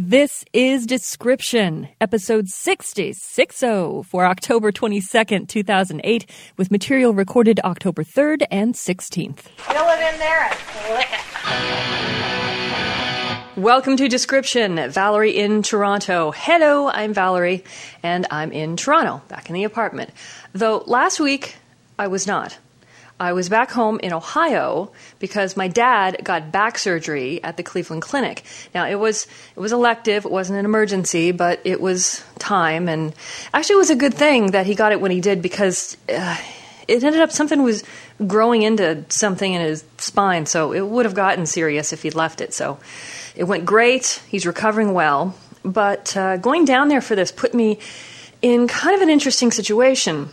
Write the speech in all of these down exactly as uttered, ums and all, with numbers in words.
This is Description, episode sixty, sixty for October twenty-second, two thousand eight, with material recorded October third and sixteenth. Fill it in there and lick it. Welcome to Description. Valerie in Toronto. Hello, I'm Valerie, and I'm in Toronto, back in the apartment. Though last week, I was not. I was back home in Ohio because my dad got back surgery at the Cleveland Clinic. Now, it was it was elective. It wasn't an emergency, but it was time. And actually, it was a good thing that he got it when he did because uh, it ended up something was growing into something in his spine. So it would have gotten serious if he'd left it. So it went great. He's recovering well. But uh, going down there for this put me in kind of an interesting situation.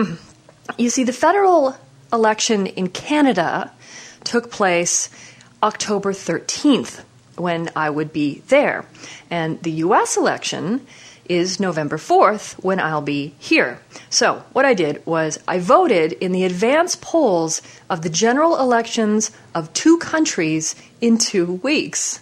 You see, the federal election in Canada took place October thirteenth, when I would be there. And the U S election is November fourth, when I'll be here. So what I did was I voted in the advance polls of the general elections of two countries in two weeks.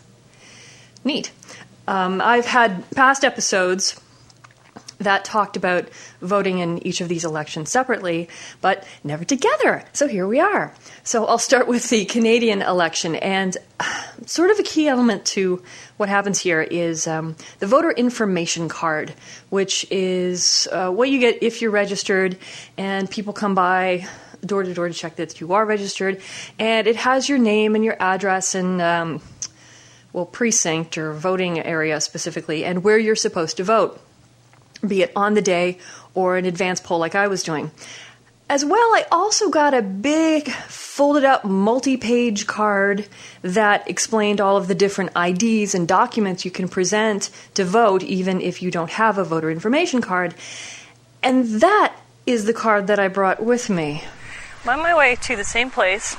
Neat. Um, I've had past episodes that talked about voting in each of these elections separately, but never together. So here we are. So I'll start with the Canadian election. And sort of a key element to what happens here is um, the voter information card, which is uh, what you get if you're registered, and people come by door to door to check that you are registered. And it has your name and your address and, um, well, precinct or voting area specifically, and where you're supposed to vote, be it on the day or an advance poll like I was doing. As well, I also got a big folded up multi-page card that explained all of the different I Ds and documents you can present to vote, even if you don't have a voter information card. And that is the card that I brought with me. I'm on my way to the same place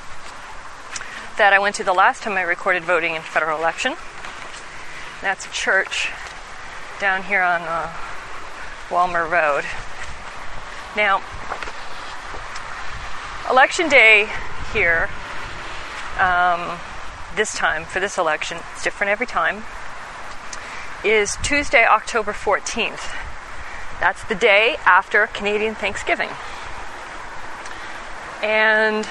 that I went to the last time I recorded voting in a federal election. That's a church down here on uh, Walmer Road. Now, election day here, um, this time, for this election, it's different every time, is Tuesday, October fourteenth. That's the day after Canadian Thanksgiving. And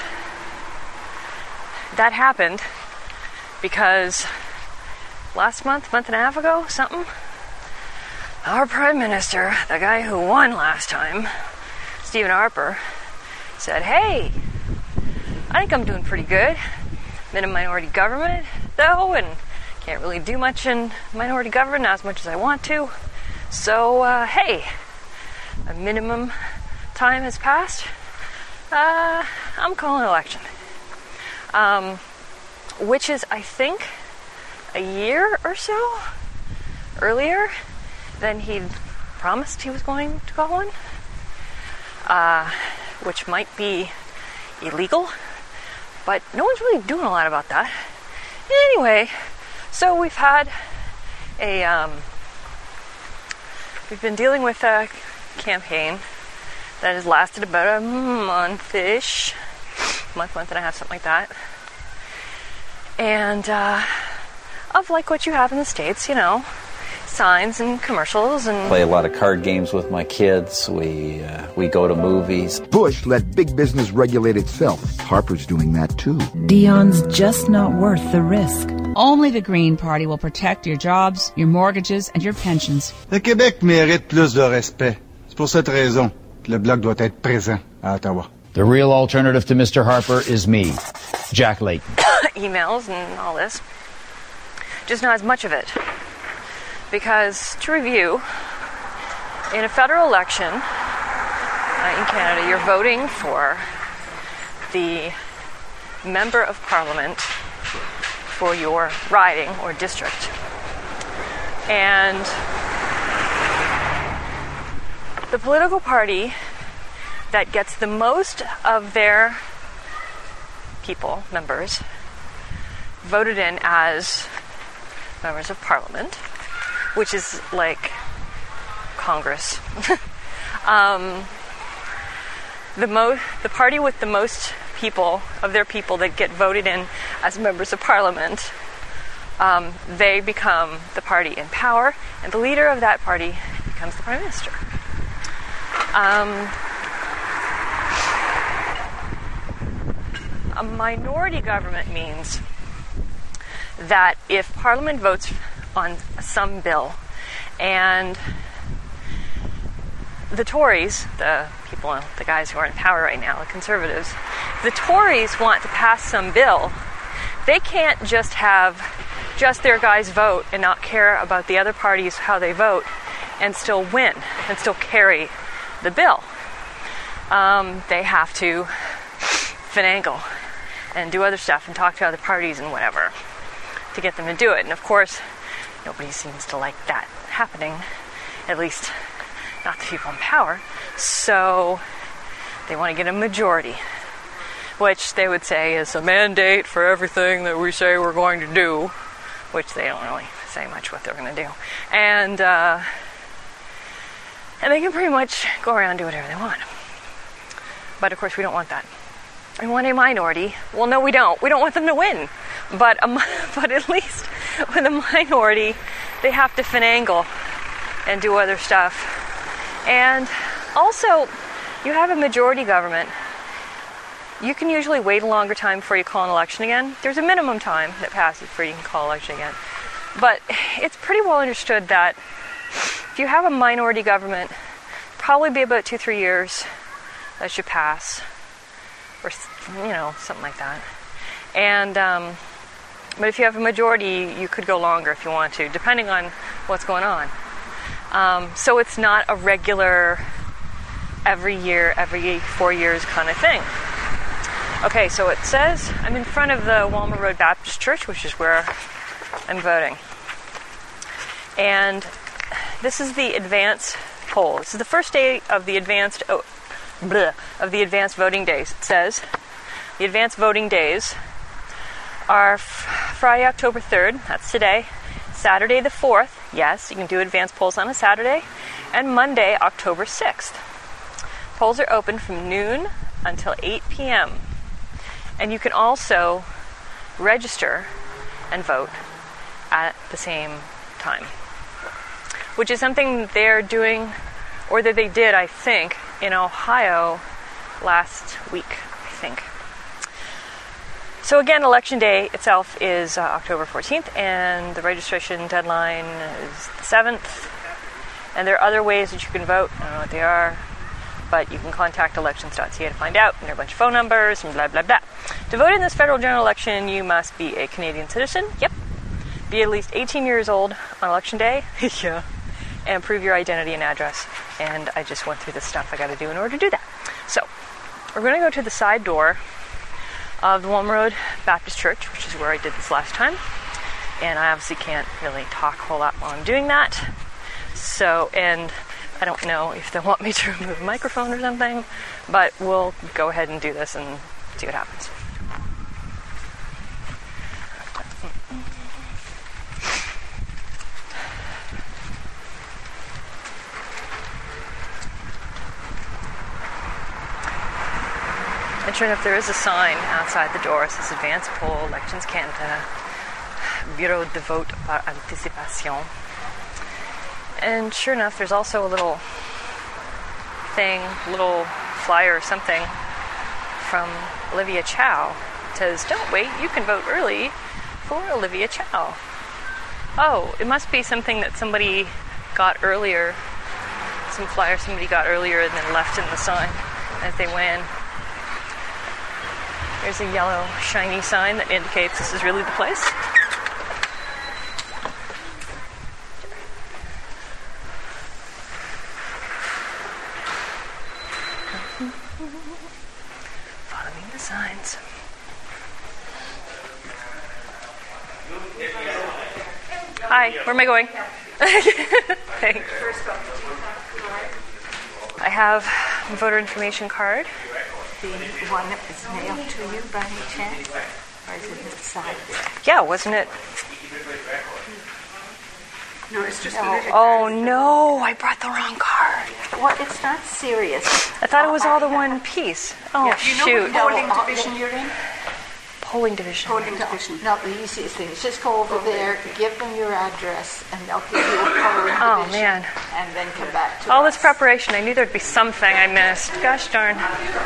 that happened because last month, month and a half ago, something, our Prime Minister, the guy who won last time, Stephen Harper, said, hey, I think I'm doing pretty good. I'm in a minority government, though, and can't really do much in minority government, not as much as I want to. So, uh, hey, a minimum time has passed. Uh, I'm calling an election. Um, which is, I think, a year or so earlier than he'd promised he was going to call one, uh, which might be illegal, but no one's really doing a lot about that. Anyway, so we've had a, um, we've been dealing with a campaign that has lasted about a month-ish, month, month and a half, something like that, and uh, of like what you have in the States, you know, signs and commercials and play a lot of card games with my kids. We uh, we go to movies. Bush let big business regulate itself. Harper's doing that too. Dion's just not worth the risk. Only the Green Party will protect your jobs, your mortgages, and your pensions. Le Québec mérite plus de respect. C'est pour cette raison que le Bloc doit être présent à Ottawa. The real alternative to Mister Harper is me, Jack Layton. Emails and all this. Just not as much of it. Because, to review, in a federal election uh, in Canada, you're voting for the member of parliament for your riding or district. And the political party that gets the most of their people, members, voted in as members of parliament, which is like Congress. um, the mo- the party with the most people, of their people that get voted in as members of parliament, um, they become the party in power, and the leader of that party becomes the prime minister. Um, a minority government means that if Parliament votes on some bill and the Tories, the people, the guys who are in power right now, the Conservatives, if the Tories want to pass some bill, they can't just have just their guys vote and not care about the other parties, how they vote, and still win, and still carry the bill. Um, they have to finagle and do other stuff and talk to other parties and whatever to get them to do it. And of course, nobody seems to like that happening, at least not the people in power. So they want to get a majority, which they would say is a mandate for everything that we say we're going to do, which they don't really say much what they're going to do. And uh, and they can pretty much go around and do whatever they want. But of course, we don't want that. We want a minority. Well, no, we don't. We don't want them to win. But a, but at least with a minority, they have to finagle and do other stuff. And also, you have a majority government. You can usually wait a longer time before you call an election again. There's a minimum time that passes before you can call an election again. But it's pretty well understood that if you have a minority government, probably be about two, three years that should pass, or you know, something like that. And um, but if you have a majority, you could go longer if you want to, depending on what's going on. Um, so it's not a regular every year, every four years kind of thing. Okay, so it says I'm in front of the Walmer Road Baptist Church, which is where I'm voting. And this is the advance poll. This is the first day of the advanced oh, bleh, of the advanced voting days. It says the advanced voting days are f- Friday, October third. That's today. Saturday the fourth. Yes, you can do advanced polls on a Saturday. And Monday, October sixth. Polls are open from noon until eight p.m. And you can also register and vote at the same time, which is something they're doing, or that they did, I think, in Ohio last week, I think. So again, Election Day itself is uh, October fourteenth, and the registration deadline is the seventh. And there are other ways that you can vote. I don't know what they are, but you can contact elections dot c a to find out, and there are a bunch of phone numbers and blah, blah, blah. To vote in this federal general election, you must be a Canadian citizen. Yep. Be at least eighteen years old on Election Day. Yeah. And prove your identity and address. And I just went through the stuff I got to do in order to do that. So, we're going to go to the side door of the Walmer Road Baptist Church, which is where I did this last time. And I obviously can't really talk a whole lot while I'm doing that. So, and I don't know if they want me to remove a microphone or something, but we'll go ahead and do this and see what happens. And sure enough, there is a sign outside the door. It says Advance Poll, Elections Canada, Bureau de Vote par Anticipation. And sure enough, there's also a little thing, little flyer or something from Olivia Chow. It says, don't wait, you can vote early for Olivia Chow. Oh, it must be something that somebody got earlier, some flyer somebody got earlier and then left in the sign as they went in. There's a yellow, shiny sign that indicates this is really the place. Following the signs. Hi, where am I going? Thanks. I have a voter information card. The one that was mailed to you by any chance? Or is it inside there? Yeah, wasn't it? No, it's just... Oh, oh no, I brought the wrong card. Well, it's not serious. I thought it was all the one piece. Oh, Yeah, do you know shoot. what polling division you're in? polling division. Polling division. Not the easiest thing. It's just go over there, give them your address, and they'll give you a polling Oh, division. man. And then come back to All us. this preparation, I knew there'd be something I missed. Gosh darn.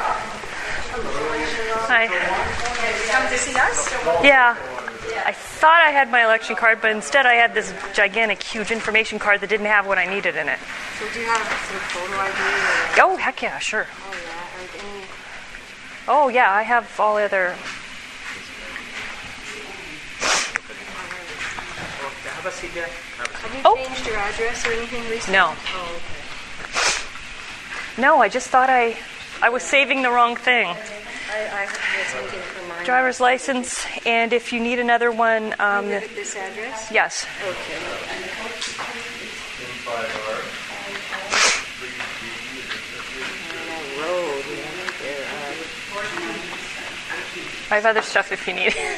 Hi. Come to see us? Yeah. I thought I had my election card, but instead I had this gigantic, huge information card that didn't have what I needed in it. So do you have a sort of photo I D? Or, Oh, heck yeah, sure. oh, yeah. Or any... Oh, yeah, I have all the other... Have you Oh. changed your address or anything recently? No. Oh, okay. No, I just thought I... I was saving the wrong thing. I, I was thinking for mine. Driver's license, and if you need another one, um, Is it this address? yes. Okay. Road, yeah, there are. I have other stuff if you need it.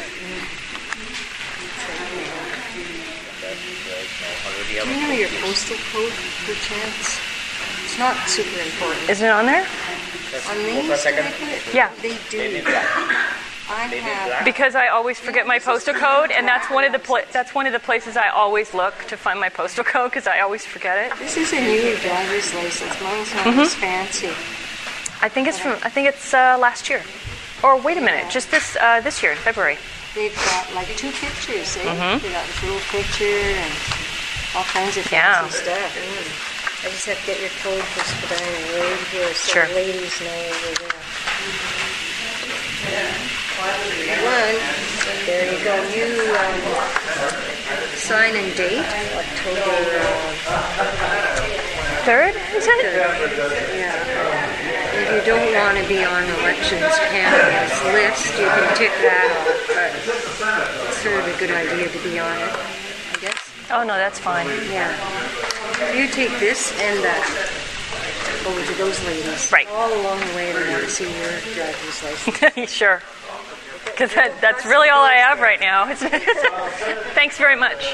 Do you know your postal code, perchance? It's not super important. Is it on there? On these, technically, Yeah. they do. I have. Because I always forget my postal code, and that's one of the pla- that's one of the places I always look to find my postal code because I always forget it. This is a new driver's license. Mine's not Mm-hmm. as fancy. I think it's from I think it's uh, last year, or wait a minute, just this uh, this year in February. They've got like two pictures, eh? Mhm. They got this little picture and all kinds of Yeah. fancy stuff. Mm. I just have to get your code for Spadina Road here, so Sure. the ladies know over there. One, there you go. You um, sign and date October Third, is it? Yeah. If you don't want to be on Elections Canada's list, you can tick that off, but it's sort of a good idea to be on it, I guess. Oh no, that's fine. Yeah. You take this and that over to those ladies. Right. All along the way, they want to see your driver's license. Sure. Because that, that's really all I have right now. Thanks very much.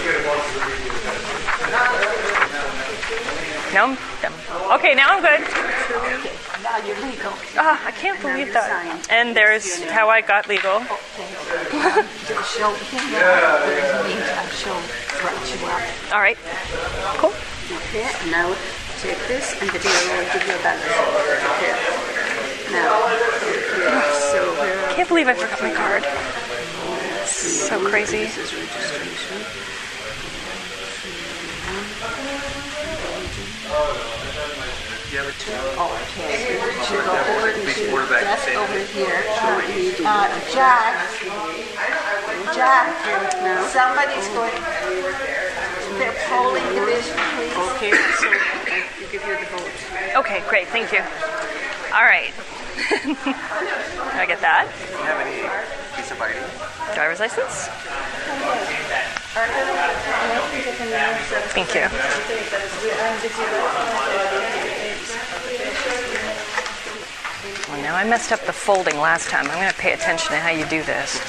No, I'm done. Okay, now I'm good. Now you're legal. Ah, I can't believe that. And there's how I got legal. Just show him that. I'll show right you up. All right. Cool. Okay, now take this and the dealer will give you a balance. Okay. Now, okay, so here. I can't believe I forgot my card. So crazy. This is registration. Okay, so you go over to desk over here. Uh, Jack, Jack, no. Somebody's going. Their polling division, please. Okay, so you give her the vote. Okay, great. Thank you. All right. Can I get that? Do you have any piece of I D? Driver's license? Thank you. Well, now I messed up the folding last time. I'm going to pay attention to how you do this.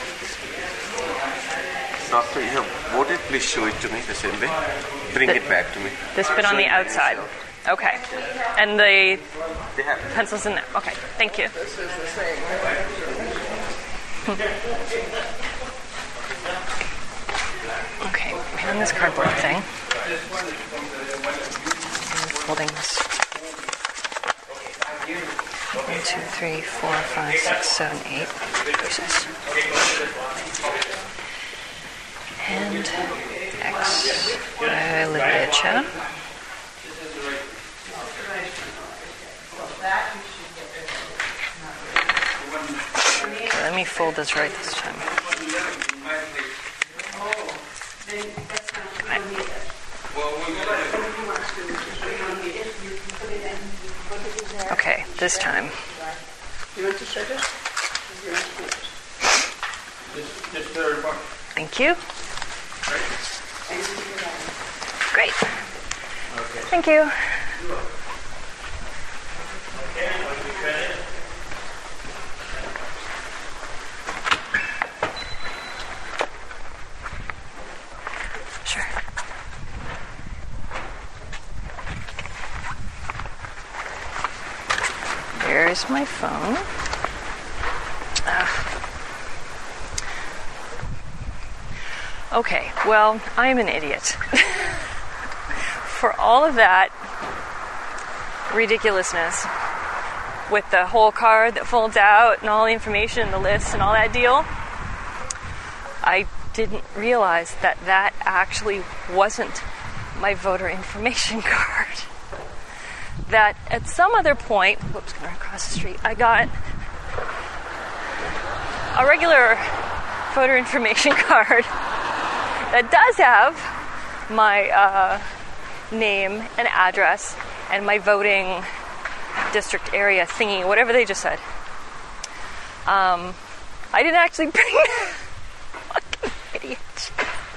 After you have voted, please show it to me the same way. Bring The- it back to me. This bit on Show the it outside. inside. Okay. And the They have it. pencil's in there. Okay. Thank you. Okay. And this cardboard thing. Holding this. One, two, three, four, five, six, seven, eight pieces. And X. Levicha. Okay, let me fold this right this time. Okay, this time. Thank you. Great. Thank you. Sure. Here's my phone. Ah. Okay, well, I'm an idiot. For all of that ridiculousness, with the whole card that folds out and all the information, the lists and all that deal, I didn't realize that that actually wasn't my voter information card. That at some other point, whoops, going across the street, I got a regular voter information card that does have my uh, name and address and my voting district area thingy, whatever they just said. Um, I didn't actually bring fucking idiot.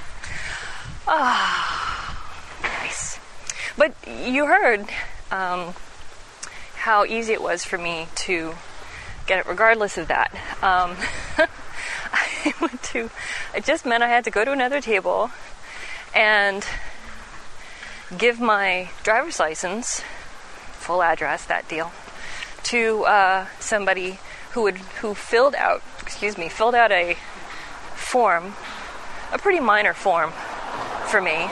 Ah, nice. But you heard um, how easy it was for me to get it regardless of that. Um, I went to, it just meant I had to go to another table and give my driver's license, full address, that deal, to uh, somebody who would who filled out, excuse me, filled out a form, a pretty minor form for me,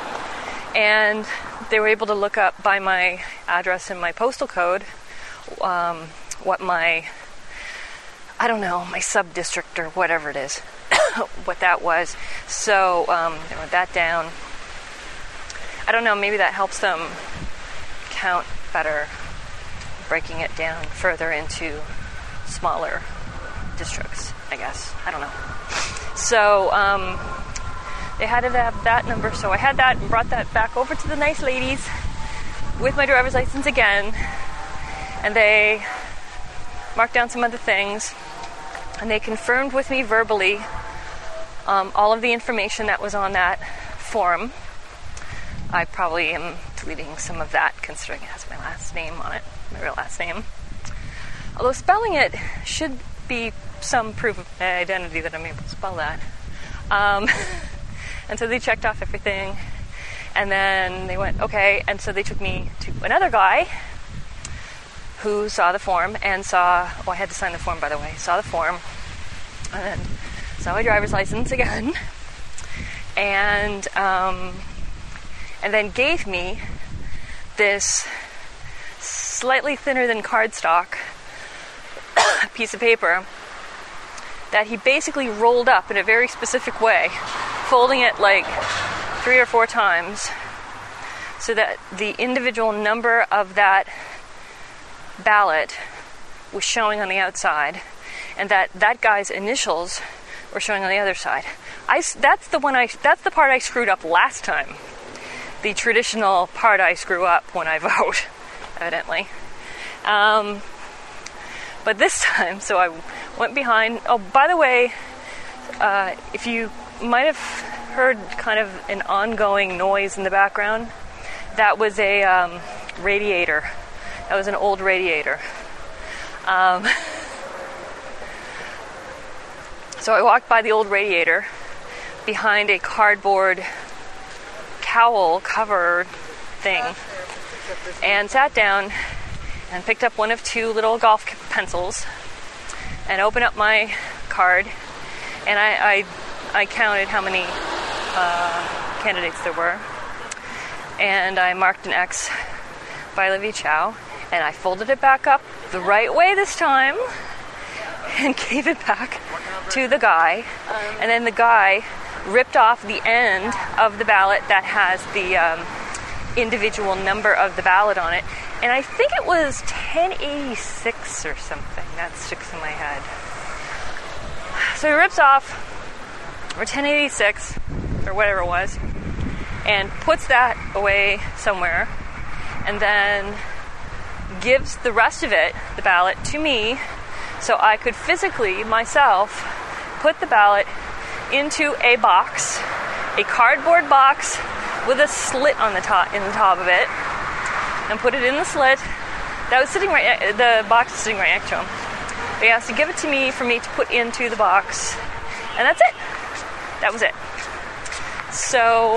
and they were able to look up by my address and my postal code um, what my, I don't know, my sub-district or whatever it is, what that was. So um, they wrote that down. I don't know, maybe that helps them count better, breaking it down further into smaller districts, I guess. I don't know. So um, they had to have that number, so I had that and brought that back over to the nice ladies with my driver's license again, and they marked down some other things, and they confirmed with me verbally um, all of the information that was on that form. I probably am deleting some of that, considering it has my last name on it, my real last name. Although spelling it should be some proof of my identity that I'm able to spell that. Um, and so they checked off everything, and then they went, okay, and so they took me to another guy who saw the form and saw, oh, I had to sign the form, by the way, saw the form, and then saw my driver's license again, and um, and then gave me this slightly thinner than cardstock piece of paper that he basically rolled up in a very specific way, folding it like three or four times so that the individual number of that ballot was showing on the outside, and that that guy's initials were showing on the other side. I, that's the one I, that's the part I screwed up last time. The traditional part I screw up when I vote, evidently. Um, but this time, so I went behind. Oh, by the way, uh, if you might have heard kind of an ongoing noise in the background, that was a um, radiator. That was an old radiator. Um, so I walked by the old radiator behind a cardboard cowl cover thing and sat down and picked up one of two little golf pencils and opened up my card, and I I, I counted how many uh, candidates there were, and I marked an X by Olivia Chow, and I folded it back up the right way this time and gave it back to the guy, and then the guy ripped off the end of the ballot that has the um, individual number of the ballot on it, and I think it was ten eighty-six or something. That sticks in my head. So he rips off, or ten eighty-six, or whatever it was, and puts that away somewhere, and then gives the rest of it, the ballot, to me, so I could physically, myself, put the ballot into a box, a cardboard box with a slit on the top, in the top of it, and put it in the slit. That was sitting right, the box was sitting right next to him. They asked to give it to me for me to put into the box, and that's it. That was it. So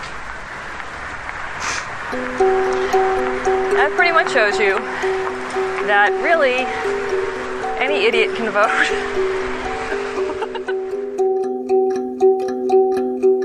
that pretty much shows you that really any idiot can vote.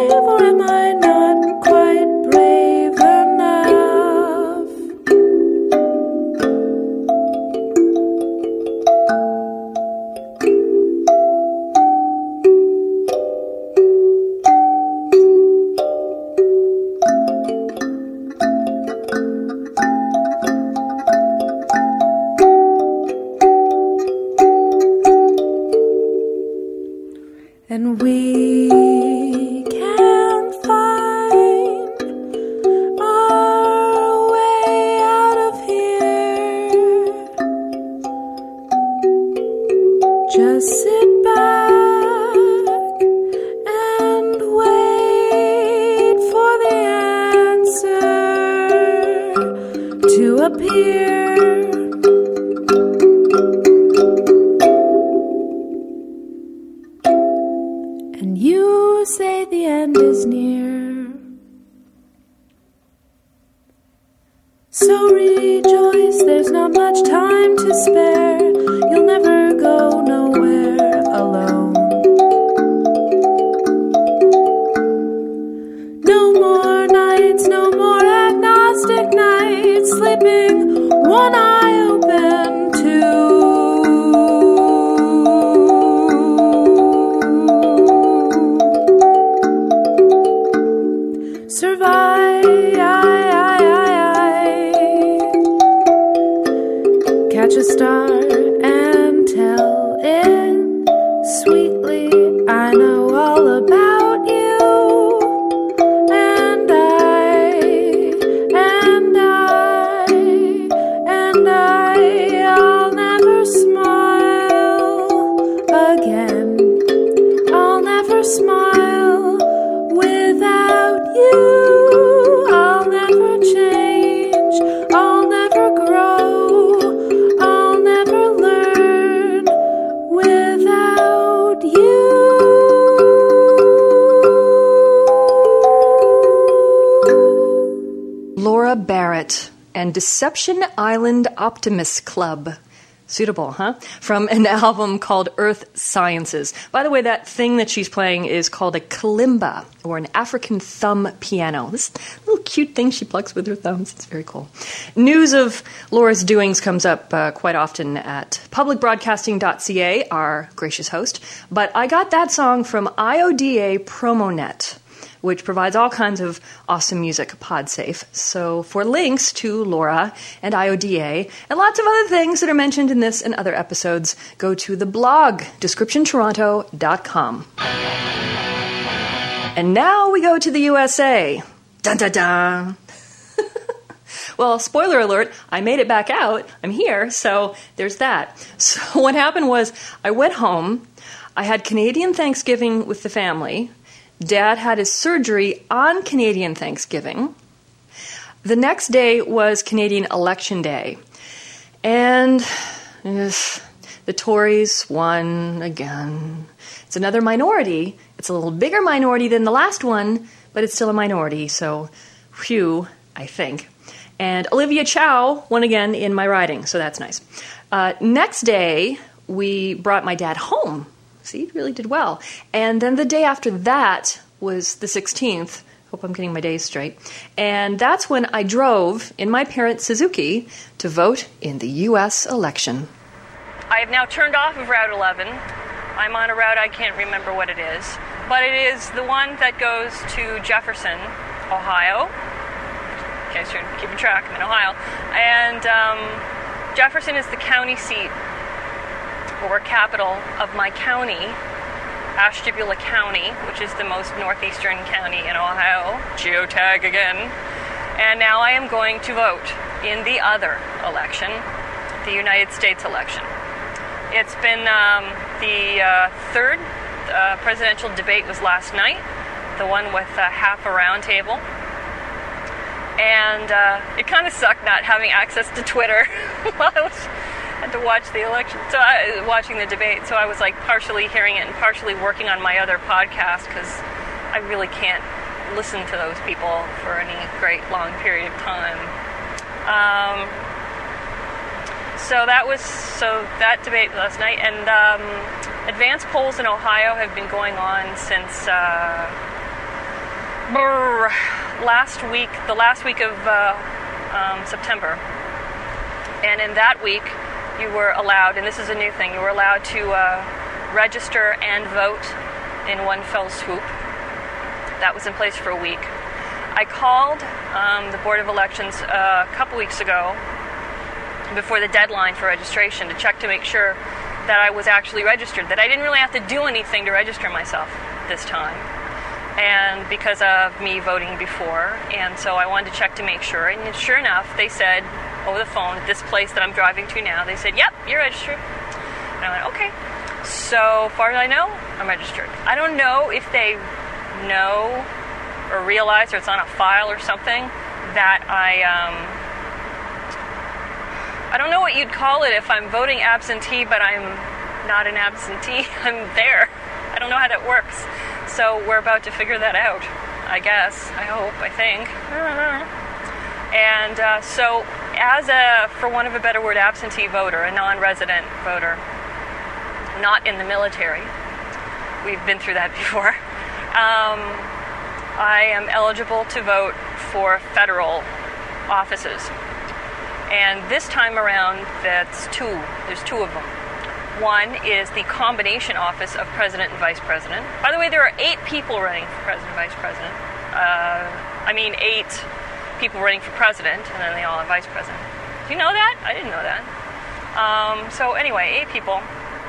or am I not quite brave enough? And we can find our way out of here. Just sit back and wait for the answer to appear. And you say the end is near. So rejoice, there's not much time to spare. You'll never go nowhere alone. No more nights, no more agnostic nights, sleeping one eye open too. Survive, catch a star and tell it sweetly. I know all about you, and I, and I, and I, I'll never smile again. I'll never smile without you. I'll never change, I'll never grow, I'll never learn without you. Laura Barrett and Deception Island Optimist Club. Suitable, huh? From an album called Earth Sciences. By the way, that thing that she's playing is called a kalimba, or an African thumb piano. This little cute thing she plucks with her thumbs. It's very cool. News of Laura's doings comes up uh, quite often at public broadcasting dot c a, our gracious host. But I got that song from I O D A PromoNet, which provides all kinds of awesome music, pod-safe. So for links to Laura and I O D A and lots of other things that are mentioned in this and other episodes, go to the blog, description toronto dot com. And now we go to the U S A. Dun dun dun. Well, spoiler alert, I made it back out. I'm here, so there's that. So what happened was I went home. I had Canadian Thanksgiving with the family. Dad had his surgery on Canadian Thanksgiving. The next day was Canadian Election Day. And ugh, the Tories won again. It's another minority. It's a little bigger minority than the last one, but it's still a minority, so phew, I think. And Olivia Chow won again in my riding, so that's nice. Uh, next day, we brought my dad home. See, he really did well. And then the day after that was the sixteenth. Hope I'm getting my days straight. And that's when I drove in my parents' Suzuki to vote in the U S election. I have now turned off of Route eleven. I'm on a route I can't remember what it is. But it is the one that goes to Jefferson, Ohio. In case you're keeping track, I'm in Ohio. And um, Jefferson is the county seat, or capital of my county, Ashtabula County, which is the most northeastern county in Ohio. Geotag again. And now I am going to vote in the other election, the United States election. It's been um, the uh, third uh, presidential debate was last night, the one with uh, half a round table. And uh, it kind of sucked not having access to Twitter while I was had to watch the election, so I, watching the debate. So I was like partially hearing it and partially working on my other podcast because I really can't listen to those people for any great long period of time. Um, so that was so that debate last night, and um, advanced polls in Ohio have been going on since uh, brr, last week, the last week of uh, um, September. And in that week, you were allowed, and this is a new thing, you were allowed to uh, register and vote in one fell swoop. That was in place for a week. I called um, the Board of Elections uh, a couple weeks ago before the deadline for registration to check to make sure that I was actually registered, that I didn't really have to do anything to register myself this time, and because of me voting before, and so I wanted to check to make sure, and sure enough, they said over the phone at this place that I'm driving to now, they said, yep, you're registered. And I went, okay. So far as I know, I'm registered. I don't know if they know or realize, or it's on a file or something, that I, um, I don't know what you'd call it if I'm voting absentee, but I'm not an absentee. I'm there. I don't know how that works. So we're about to figure that out, I guess. I hope, I think. And uh, so as a, for want of a better word, absentee voter, a non-resident voter, not in the military, we've been through that before, um, I am eligible to vote for federal offices. And this time around, that's two. There's two of them. One is the combination office of president and vice president. By the way, there are eight people running for president and vice president. Uh, I mean, eight people running for president, and then they all have vice president. Do you know that? I didn't know that. Um, so anyway, eight people.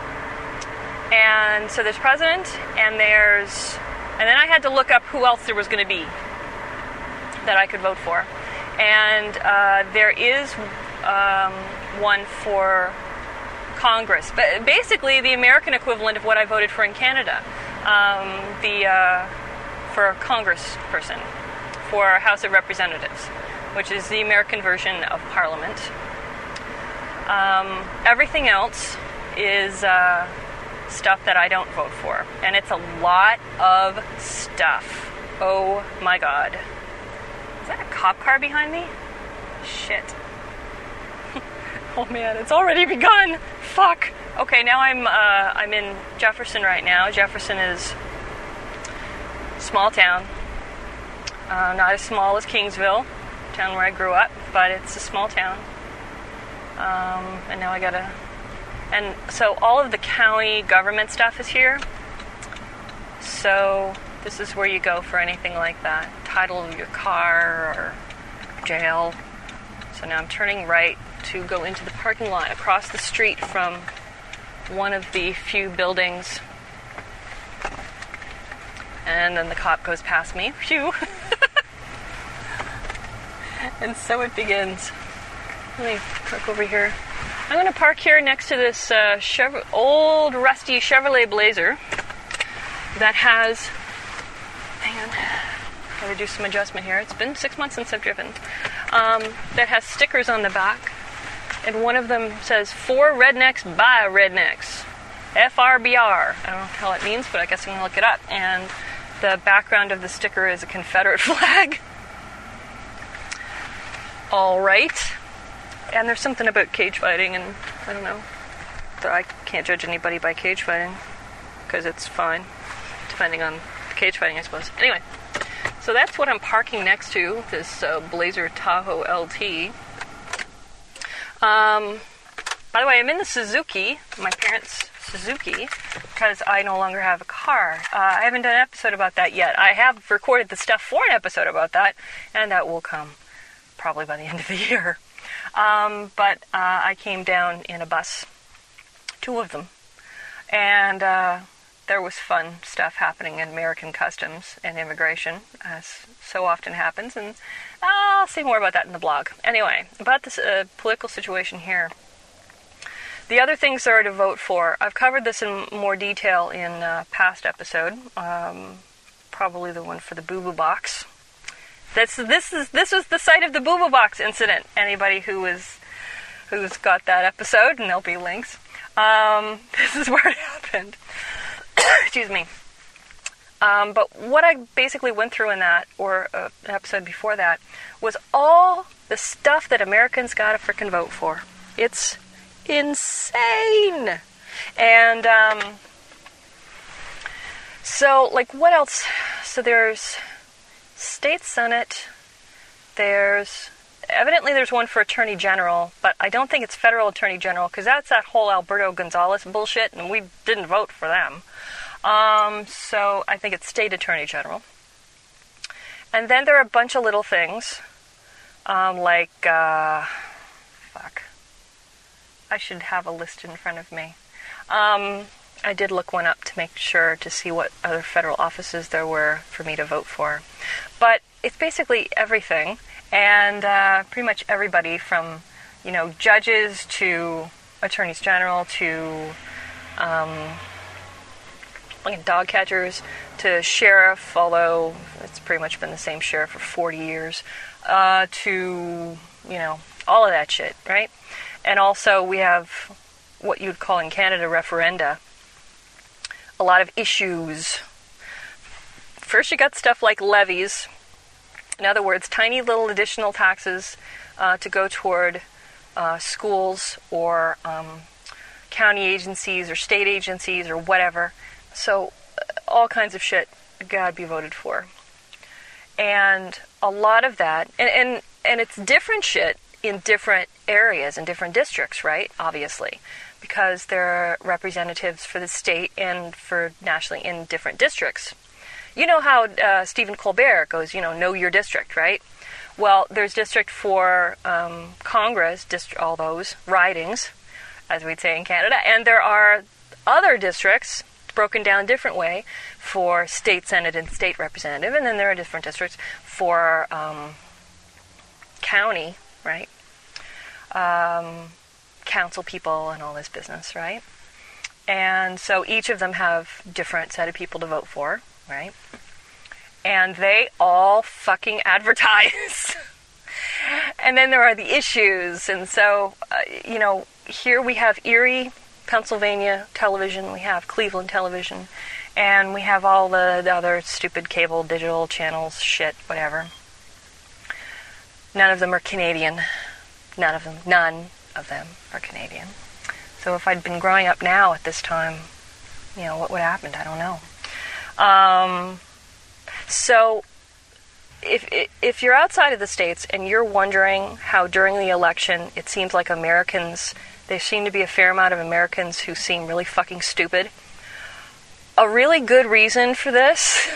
And so there's president, and there's... And then I had to look up who else there was going to be that I could vote for. And uh, there is um, one for Congress, but basically the American equivalent of what I voted for in Canada, um, the uh, for a Congress person, for House of Representatives, which is the American version of Parliament. Um, everything else is uh, stuff that I don't vote for, and it's a lot of stuff. Oh my God. Is that a cop car behind me? Shit. Oh man, it's already begun. Fuck. Okay, now I'm uh, I'm in Jefferson right now. Jefferson is a small town. Uh, not as small as Kingsville, town where I grew up, but it's a small town. Um, and now I gotta... And so all of the county government stuff is here. So... This is where you go for anything like that. Title of your car or jail. So now I'm turning right to go into the parking lot across the street from one of the few buildings. And then the cop goes past me. Phew. And so it begins. Let me park over here. I'm going to park here next to this uh, Chevrolet, old rusty Chevrolet Blazer that has... Hang on. Gotta do some adjustment here. It's been six months since I've driven. Um, that has stickers on the back. And one of them says, for rednecks by rednecks. F R B R. I don't know what the hell it means, but I guess I'm going to look it up. And the background of the sticker is a Confederate flag. All right. And there's something about cage fighting, and I don't know. I can't judge anybody by cage fighting, because it's fine, depending on cage fighting, I suppose. Anyway, so that's what I'm parking next to, this uh, Blazer Tahoe L T. Um, by the way, I'm in the Suzuki, my parents' Suzuki, because I no longer have a car. Uh, I haven't done an episode about that yet. I have recorded the stuff for an episode about that, and that will come probably by the end of the year. Um, but uh, I came down in a bus, two of them, and... Uh, There was fun stuff happening in American customs and immigration, as so often happens, and I'll say more about that in the blog. Anyway, about this uh, political situation here. The other things there are to vote for, I've covered this in more detail in a past episode, um, probably the one for the Boo Boo Box. This, this, is, this was the site of the Boo Boo Box incident. Anybody who is, who's got that episode, and there'll be links, um, this is where it happened. Excuse me. Um, but what I basically went through in that, or uh, an episode before that, was all the stuff that Americans gotta frickin' vote for. It's insane! And, um... So, like, what else? So there's state senate, there's evidently there's one for attorney general, but I don't think it's federal attorney general because that's that whole Alberto Gonzalez bullshit, and we didn't vote for them. Um, so I think it's state attorney general. And then there are a bunch of little things, um, like, uh, fuck, I should have a list in front of me. Um, I did look one up to make sure to see what other federal offices there were for me to vote for. But it's basically everything, and uh, pretty much everybody from, you know, judges to attorneys general to um, like dog catchers to sheriff, although it's pretty much been the same sheriff for forty years, uh, to, you know, all of that shit, right? And also we have what you'd call in Canada referenda. A lot of issues. First you got stuff like levies. In other words, tiny little additional taxes uh, to go toward uh, schools or um, county agencies or state agencies or whatever. So all kinds of shit gotta be voted for. And a lot of that, and, and, and it's different shit in different areas, in different districts, right? Obviously. Because there are representatives for the state and for nationally in different districts. You know how uh, Stephen Colbert goes, you know, know your district, right? Well, there's district for um, Congress, dist- all those ridings, as we'd say in Canada, and there are other districts broken down a different way for state senate and state representative, and then there are different districts for um, county, right? Um, council people and all this business, right? And so each of them have different set of people to vote for, right? And they all fucking advertise. And then there are the issues. And so, uh, you know, here we have Erie, Pennsylvania television, we have Cleveland television, and we have all the, the other stupid cable, digital channels, shit, whatever. None of them are Canadian. None of them, none of them are Canadian. So if I'd been growing up now at this time, you know, what would have happened? I don't know. Um, so if if you're outside of the States and you're wondering how during the election it seems like Americans, there seem to be a fair amount of Americans who seem really fucking stupid, a really good reason for this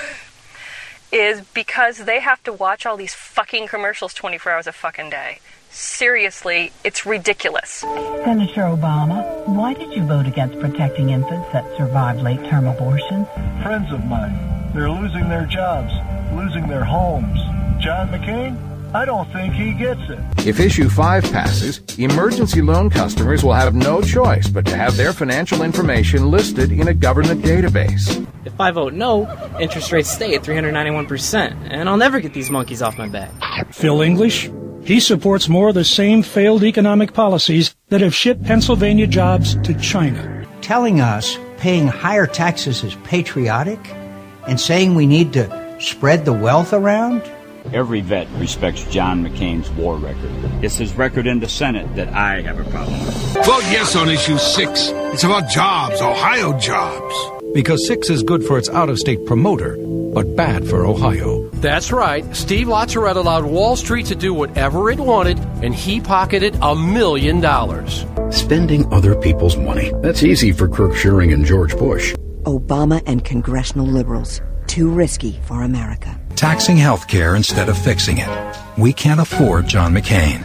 is because they have to watch all these fucking commercials twenty-four hours a fucking day. Seriously, it's ridiculous. Senator Obama, why did you vote against protecting infants that survived late-term abortions? Friends of mine, they're losing their jobs, losing their homes. John McCain? I don't think he gets it. If Issue five passes, emergency loan customers will have no choice but to have their financial information listed in a government database. If I vote no, interest rates stay at three hundred ninety-one percent, and I'll never get these monkeys off my back. Phil English? He supports more of the same failed economic policies that have shipped Pennsylvania jobs to China. Telling us paying higher taxes is patriotic and saying we need to spread the wealth around? Every vet respects John McCain's war record. It's his record in the Senate that I have a problem with. Vote yes on issue six. It's about jobs, Ohio jobs. Because six is good for its out-of-state promoter, but bad for Ohio. That's right. Steve Lazzarette allowed Wall Street to do whatever it wanted, and he pocketed a million dollars. Spending other people's money. That's easy for Kirk Scheuring and George Bush. Obama and congressional liberals. Too risky for America. Taxing health care instead of fixing it. We can't afford John McCain.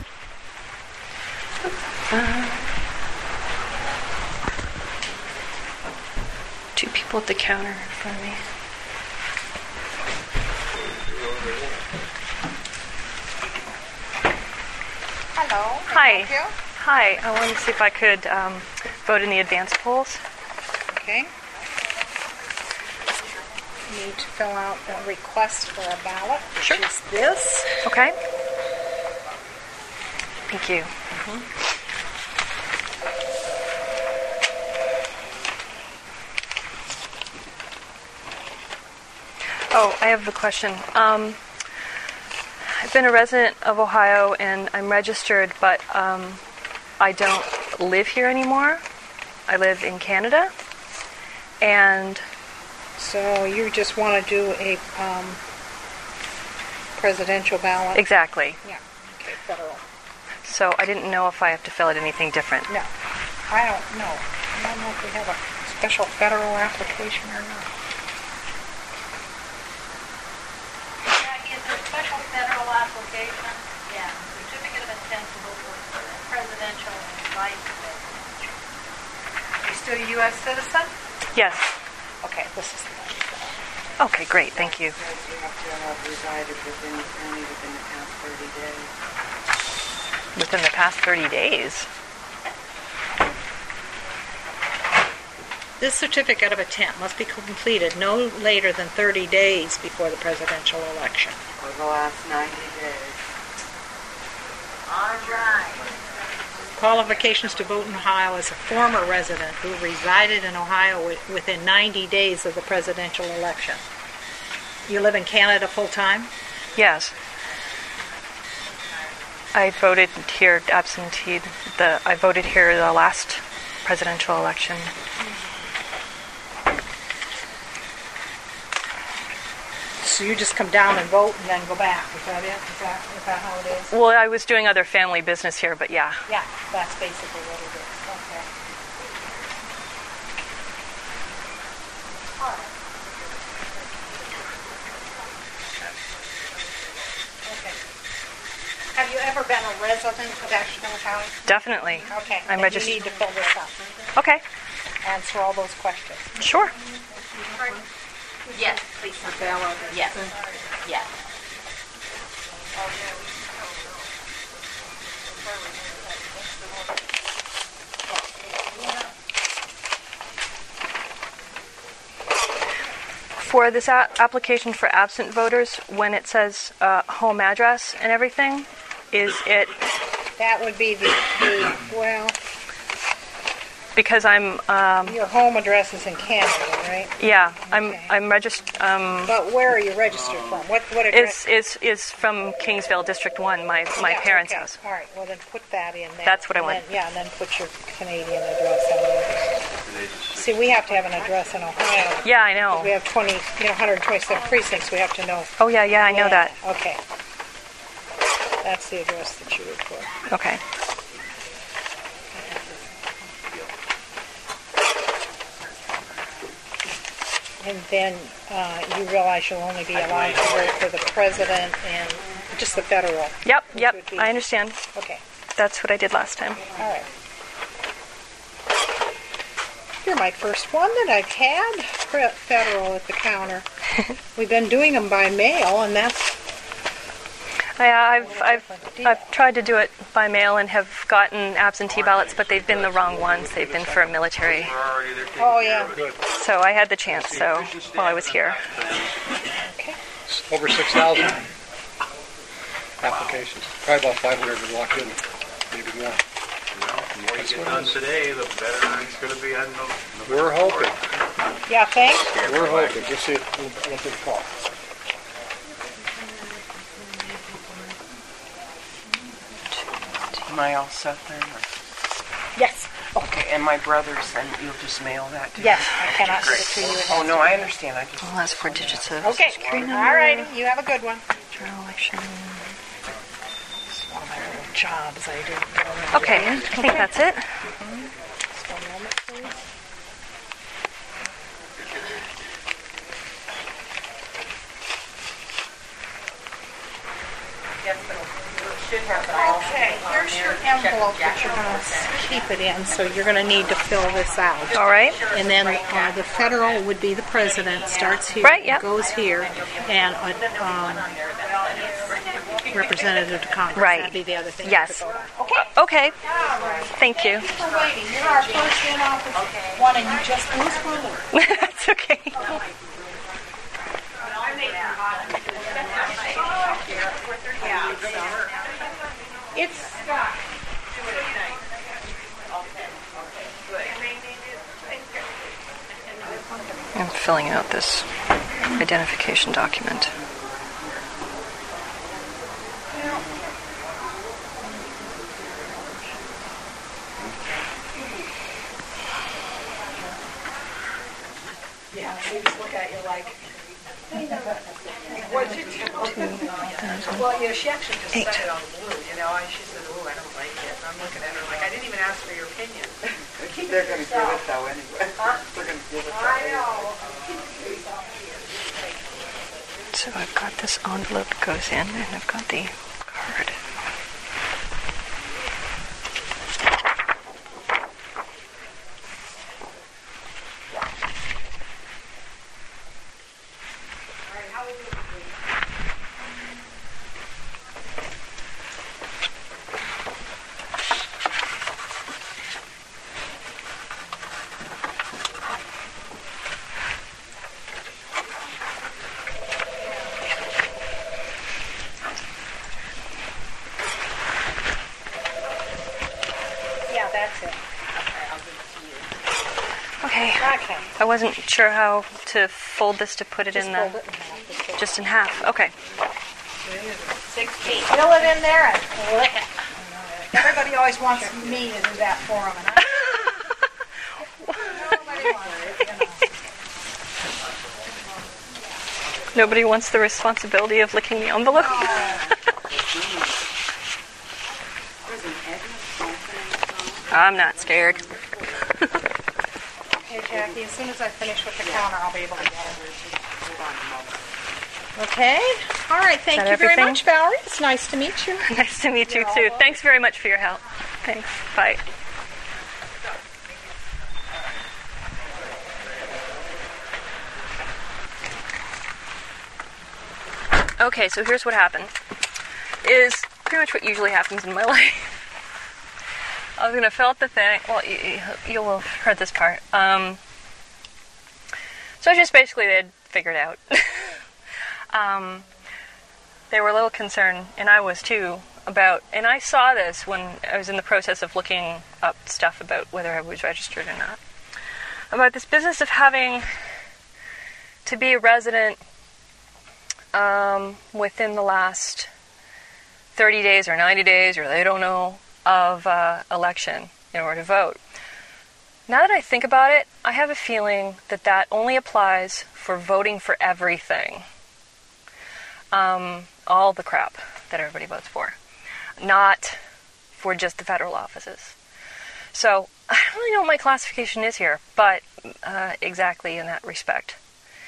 Uh, two people at the counter in front of me. Hello. Hi. Hi. I wanted to see if I could um, vote in the advance polls. Okay. You need to fill out a request for a ballot, which sure. is this. Okay. Thank you. Mm-hmm. Oh, I have a question. Um, I've been a resident of Ohio and I'm registered, but um, I don't live here anymore. I live in Canada. And so you just want to do a um, presidential ballot? Exactly. Yeah. Okay, federal. So I didn't know if I have to fill out anything different. No, I don't know. I don't know if we have a special federal application or not. Is there a special federal application? Yeah, certificate of intent to vote for presidential and vice presidential. Are you still a U S citizen? Yes. Okay, this is the one. Okay, great. Thank you. You have to have resided within the county within the past thirty days. Within the past thirty days? This certificate of intent must be completed no later than thirty days before the presidential election. For the last ninety days. All right. Qualifications to vote in Ohio as a former resident who resided in Ohio wi- within ninety days of the presidential election. You live in Canada full-time? Yes. I voted here absentee. The I voted here the last presidential election. So you just come down and vote and then go back. Is that it? Is that, is that how it is? Well, I was doing other family business here, but yeah. Yeah, that's basically what it is. Okay. All right. Okay. Have you ever been a resident of Asheville County? Definitely. Okay. I'm then registered. You need to fill this out. Okay. Answer all those questions. Sure. Yes, please. Yes. Yes. For this a- application for absent voters, when it says uh, home address and everything, is it That would be the, the well, because I'm um, your home address is in Canada, right? yeah I'm I'm registered. Um, But where are you registered from? What what address? is is is from Kingsville, District One, my my Yeah, parents' okay. house. All right. Well, then put that in there. That's what I And want. then- yeah, and then put your Canadian address in there. See, we have to have an address in Ohio. Yeah, I know. We have twenty, you know, one hundred twenty-seven precincts. We have to know. Oh yeah, yeah, I know that. Okay. That's the address that you would put. Okay. And then uh, you realize you'll only be allowed to vote for the president and just the federal. Yep, which yep. would be- I understand. Okay. That's what I did last time. All right. You're my first one that I've had fe- federal at the counter. We've been doing them by mail, and that's Yeah, I've I've I've tried to do it by mail and have gotten absentee ballots, but they've been the wrong ones. They've been for a military. oh yeah. So I had the chance. So while I was here. Over six thousand applications. Probably about five hundred are locked in, maybe more. The more you get done today, the better it's going to be. I don't know. We're hoping. Yeah, thanks. We're hoping. Just see if we'll look at the call. Am I all set then? Yes. Okay, and my brother's, and you'll just mail that to Yes, me? I Okay, cannot great. get to you. Oh, no, I understand. I just... The last four digits of Okay. security All number. righty. You have a good one. General election. One of my little jobs I did. Okay, I think that's it. Just one moment, please. Okay, here's your envelope that you're going to keep it in, so you're going to need to fill this out. All right. And then uh, the federal would be the president, starts here, Right, yeah. goes here, and a um, representative to Congress. Right. That'd be the other thing. Yes. you have to vote on. Okay. Thank you. Thanks for waiting. You're our first in-office one, and you just blew through. That's okay. It's I'm filling out this identification document. yeah. They just look at you like, what'd you do? thousand. Well, you know, she actually just Eight. said it on the blue. You know, I, she said, "Oh, I don't like it." And I'm looking at her like, I didn't even ask for your opinion. They're going to give it though anyway. Huh? They're going to give it. I know. So I've got this envelope that goes in, and I've got the card. Yeah, that's it. Okay. Okay. I wasn't sure how to fold this to put it Just in the... fold it in half. Just in half. Okay. Sixteen. Fill it in there and lick it. Everybody always wants me to do that for them, and I. Nobody wants it, you know. Nobody wants the responsibility of licking the envelope. I'm not scared. Okay, Jackie, as soon as I finish with the counter, I'll be able to get it. Okay. All right, thank Is you that very everything? much, Valerie. It's nice to meet you. Nice to meet you too. Thanks very much for your help. Thanks. Bye. Okay, so here's what happened. Is pretty much what usually happens in my life. I was going to fill out the thing. Well, you, you, you will have heard this part. Um, so just basically they'd figured out. um, they were a little concerned, and I was too, about, and I saw this when I was in the process of looking up stuff about whether I was registered or not, about this business of having to be a resident um, within the last thirty days or ninety days, or they don't know, of uh, election in order to vote. Now that I think about it, I have a feeling that that only applies for voting for everything. Um, all the crap that everybody votes for. Not for just the federal offices. So, I don't really know what my classification is here, but uh, exactly in that respect.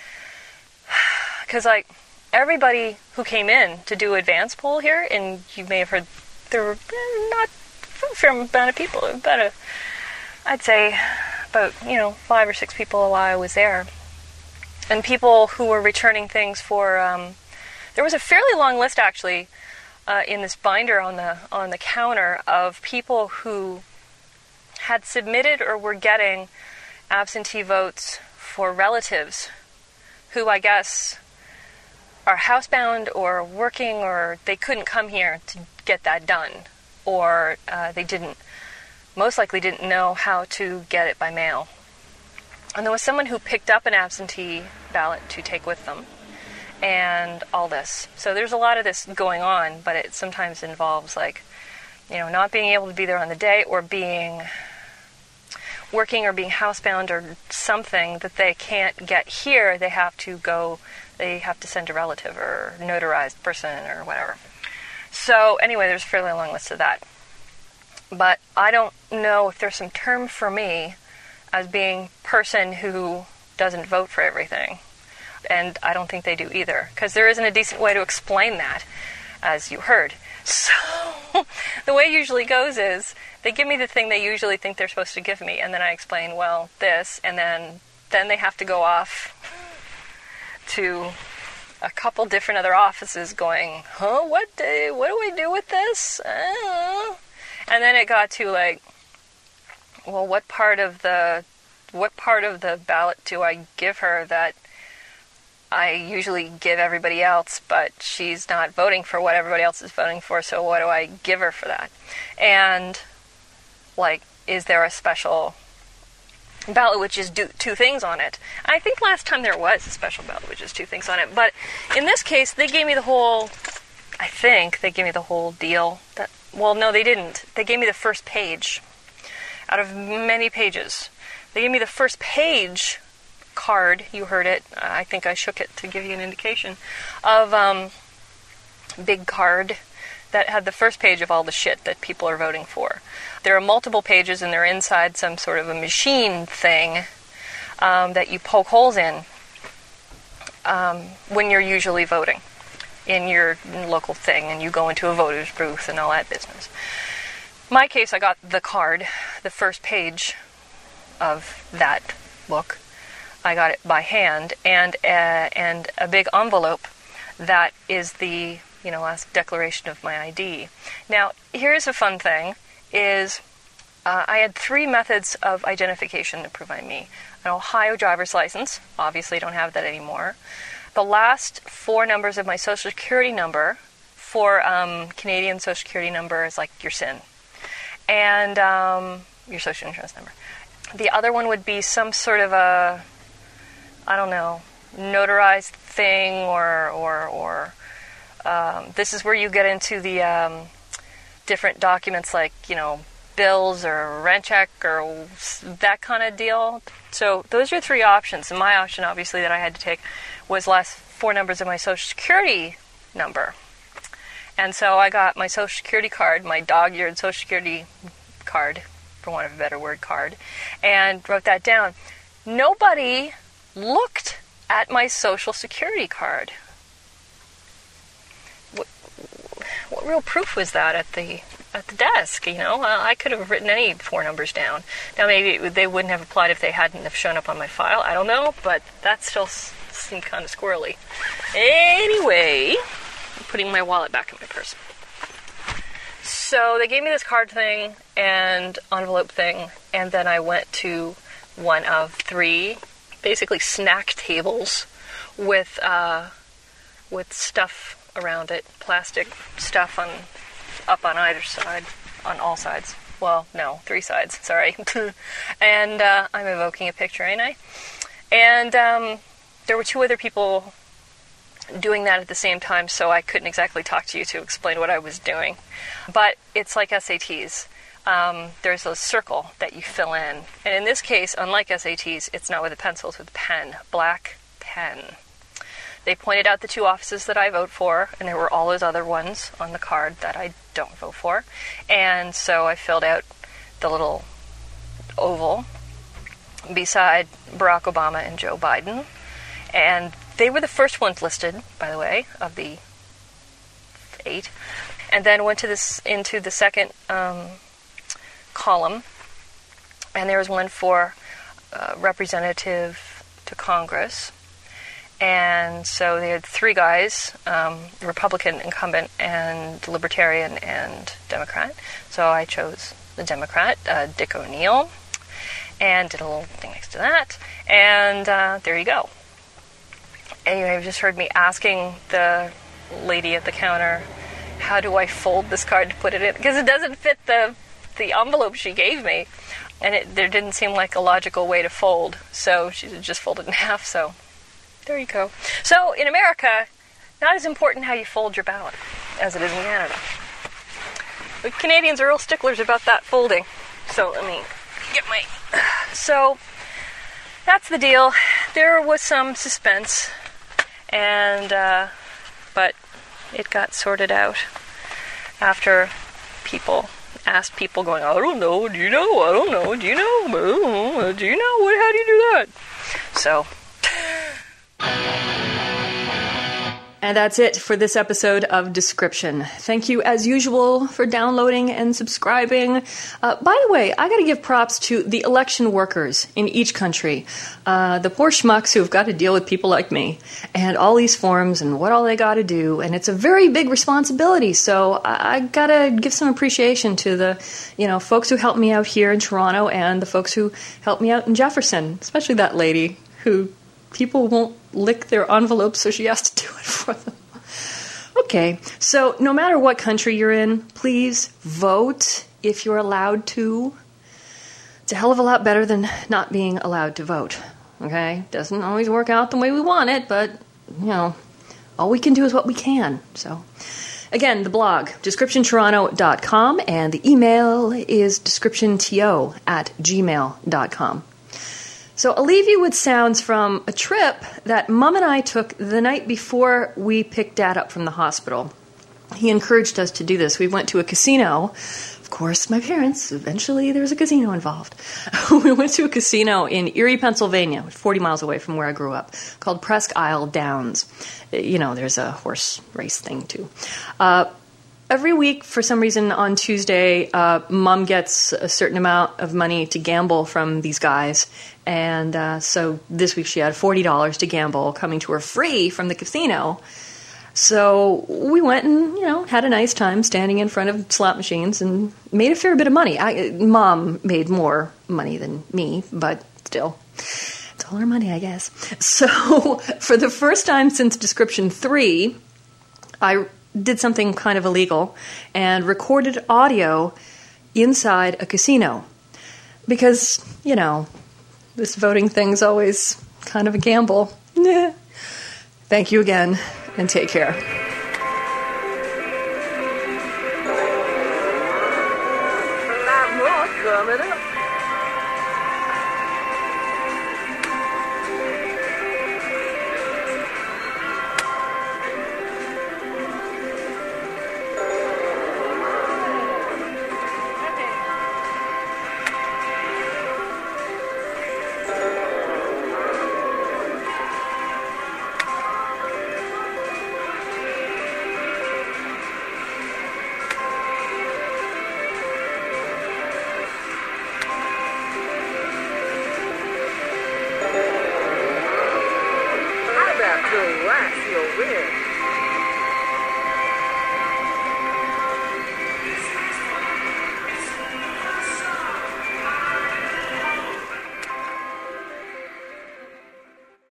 Because, like, everybody who came in to do advance poll here, and you may have heard there were not a fair amount of people, about a, I'd say about, you know, five or six people while I was there. And people who were returning things for, um, there was a fairly long list actually uh, in this binder on the on the counter of people who had submitted or were getting absentee votes for relatives who I guess are housebound or working, or they couldn't come here to get that done, or uh, they didn't, most likely didn't know how to get it by mail. And there was someone who picked up an absentee ballot to take with them, and all this. So there's a lot of this going on, but it sometimes involves, like, you know, not being able to be there on the day, or being working or being housebound or something that they can't get here. They have to go, they have to send a relative or notarized person or whatever. So anyway, there's a fairly long list of that. But I don't know if there's some term for me as being person who doesn't vote for everything. And I don't think they do either, because there isn't a decent way to explain that, as you heard. So the way it usually goes is they give me the thing they usually think they're supposed to give me, and then I explain, well, this, and then then they have to go off to a couple different other offices going, huh, what do, what do we do with this? Uh. And then it got to, like, well, what part of the what part of the ballot do I give her that I usually give everybody else, but she's not voting for what everybody else is voting for, so what do I give her for that? And, like, is there a special ballot which is do, two things on it? I think last time there was a special ballot which is two things on it, but in this case, they gave me the whole, I think they gave me the whole deal. That, well, no, they didn't. They gave me the first page out of many pages. They gave me the first page card, you heard it, I think I shook it to give you an indication, of um, big card that had the first page of all the shit that people are voting for. There are multiple pages, and they're inside some sort of a machine thing um, that you poke holes in um, when you're usually voting in your local thing, and you go into a voter's booth and all that business. In my case, I got the card, the first page of that book. I got it by hand, and uh, and a big envelope that is the, you know, last declaration of my I D. Now, here's a fun thing, is uh, I had three methods of identification to prove I'm me. An Ohio driver's license, obviously don't have that anymore. The last four numbers of my social security number, for um, Canadian social security number is like your S I N, and um, your social insurance number. The other one would be some sort of a, I don't know, notarized thing, or or or um, this is where you get into the um, different documents, like, you know, bills or rent check or that kind of deal. So those are three options. And my option, obviously, that I had to take was last four numbers of my social security number. And so I got my social security card, my dog-eared social security card, for want of a better word, card, and wrote that down. Nobody looked at my social security card. What, what real proof was that at the at the desk? You know, I could have written any four numbers down. Now, maybe they wouldn't have applied if they hadn't have shown up on my file. I don't know, but that still seemed kind of squirrely. Anyway, I'm putting my wallet back in my purse. So they gave me this card thing and envelope thing, and then I went to one of three basically snack tables with uh, with stuff around it, plastic stuff on up on either side, on all sides. Well, no, three sides, sorry. And uh, I'm evoking a picture, ain't I? And um, there were two other people doing that at the same time, so I couldn't exactly talk to you to explain what I was doing. But it's like S A Ts. Um, there's a circle that you fill in. And in this case, unlike S A Ts, it's not with a pencil, it's with a pen. Black pen. They pointed out the two offices that I vote for, and there were all those other ones on the card that I don't vote for. And so I filled out the little oval beside Barack Obama and Joe Biden. And they were the first ones listed, by the way, of the eight. And then went to this into the second um, column, and there was one for uh, representative to Congress. And so they had three guys, um, Republican incumbent and Libertarian and Democrat. So I chose the Democrat, uh, Dick O'Neill, and did a little thing next to that. And uh, there you go. Anyway, you just heard me asking the lady at the counter, how do I fold this card to put it in? Because it doesn't fit the the envelope she gave me. And it, there didn't seem like a logical way to fold. So she just folded it in half, so there you go. So in America, not as important how you fold your ballot as it is in Canada. But Canadians are real sticklers about that folding. So let me get my... So that's the deal. There was some suspense, and uh, but it got sorted out after people asked people going, I don't know, do you know, I don't know, do you know, do you know, what? How do you do that? So... And that's it for this episode of Description. Thank you, as usual, for downloading and subscribing. Uh, by the way, I got to give props to the election workers in each country. Uh, the poor schmucks who've got to deal with people like me and all these forms and what all they got to do. And it's a very big responsibility. So I, I got to give some appreciation to the, you know, folks who helped me out here in Toronto and the folks who helped me out in Jefferson, especially that lady who... People won't lick their envelopes, so she has to do it for them. Okay, so no matter what country you're in, please vote if you're allowed to. It's a hell of a lot better than not being allowed to vote, okay? Doesn't always work out the way we want it, but, you know, all we can do is what we can, so... Again, the blog, description toronto dot com, and the email is descriptionto at gmail dot com. So I'll leave you with sounds from a trip that Mum and I took the night before we picked Dad up from the hospital. he encouraged us to do this. We went to a casino. Of course, my parents, eventually there was a casino involved. We went to a casino in Erie, Pennsylvania, forty miles away from where I grew up, called Presque Isle Downs. You know, there's a horse race thing, too. Uh, every week, for some reason, on Tuesday, uh, Mom gets a certain amount of money to gamble from these guys. And uh, so this week she had forty dollars to gamble coming to her free from the casino. So we went and, you know, had a nice time standing in front of slot machines and made a fair bit of money. I, Mom made more money than me, but still, it's all her money, I guess. So for the first time since Description three, I did something kind of illegal and recorded audio inside a casino. Because, you know, this voting thing's always kind of a gamble. Thank you again. And take care. I'm not coming up. Relax your win.